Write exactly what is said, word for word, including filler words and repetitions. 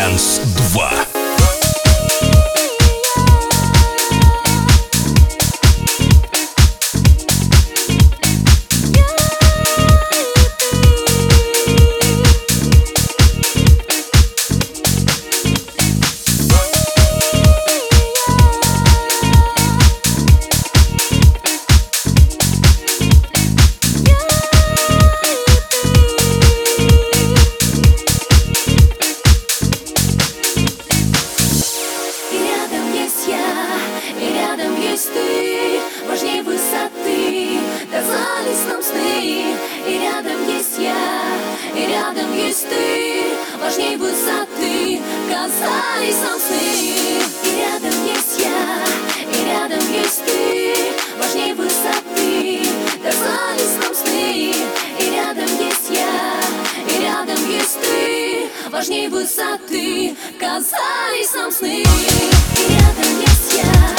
Dance два. Ты важней высоты, казались нам сны. И рядом есть я, и рядом есть ты, важней высоты, казались нам сны. И рядом есть я, и рядом есть ты, важней высоты, казались нам сны. И рядом есть я, и рядом есть ты, важней высоты, казались нам сны. И рядом есть я.